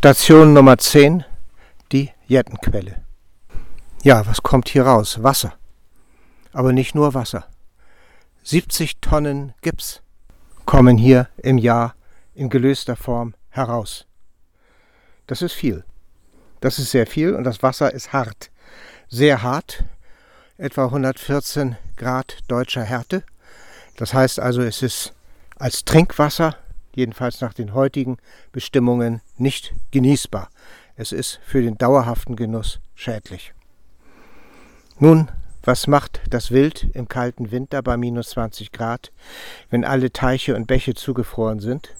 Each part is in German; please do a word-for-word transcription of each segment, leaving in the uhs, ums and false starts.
Station Nummer zehn, die Jettenquelle. Ja, was kommt hier raus? Wasser. Aber nicht nur Wasser. siebzig Tonnen Gips kommen hier im Jahr in gelöster Form heraus. Das ist viel. Das ist sehr viel und das Wasser ist hart. Sehr hart, etwa hundertvierzehn Grad deutscher Härte. Das heißt also, es ist als Trinkwasser, jedenfalls nach den heutigen Bestimmungen, nicht genießbar. Es ist für den dauerhaften Genuss schädlich. Nun, was macht das Wild im kalten Winter bei minus zwanzig Grad, wenn alle Teiche und Bäche zugefroren sind?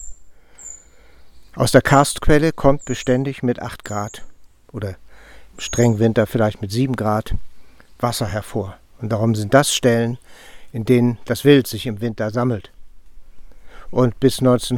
Aus der Karstquelle kommt beständig mit acht Grad oder im strengen Winter vielleicht mit sieben Grad Wasser hervor. Und darum sind das Stellen, in denen das Wild sich im Winter sammelt. Und bis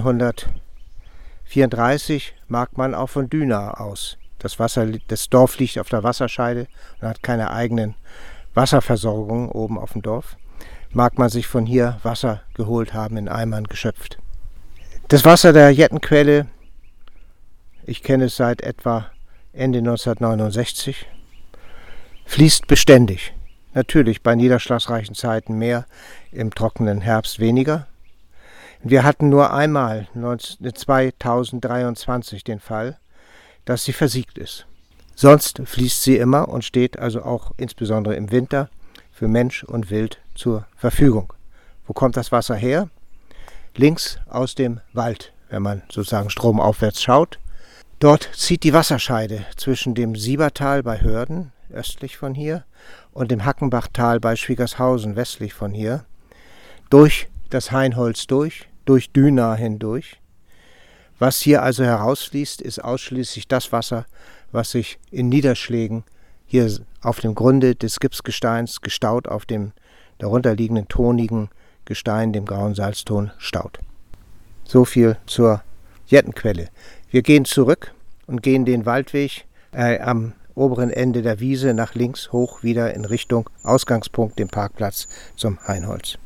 neunzehnhundertvierunddreißig mag man auch von Düna aus. Das, Wasser, das Dorf liegt auf der Wasserscheide und hat keine eigenen Wasserversorgung oben auf dem Dorf. Mag man sich von hier Wasser geholt haben, in Eimern geschöpft. Das Wasser der Jettenquelle, ich kenne es seit etwa Ende neunzehnhundertneunundsechzig, fließt beständig. Natürlich bei niederschlagsreichen Zeiten mehr, im trockenen Herbst weniger. Wir hatten nur einmal zweitausenddreiundzwanzig den Fall, dass sie versiegt ist. Sonst fließt sie immer und steht also auch insbesondere im Winter für Mensch und Wild zur Verfügung. Wo kommt das Wasser her? Links aus dem Wald, wenn man sozusagen stromaufwärts schaut. Dort zieht die Wasserscheide zwischen dem Siebertal bei Hörden, östlich von hier, und dem Hackenbachtal bei Schwiegershausen, westlich von hier, durch das Hainholz durch, durch Düna hindurch. Was hier also herausfließt, ist ausschließlich das Wasser, was sich in Niederschlägen hier auf dem Grunde des Gipsgesteins gestaut, auf dem darunterliegenden tonigen Gestein, dem grauen Salzton, staut. So viel zur Jettenquelle. Wir gehen zurück und gehen den Waldweg äh, am oberen Ende der Wiese nach links hoch wieder in Richtung Ausgangspunkt, dem Parkplatz zum Hainholz.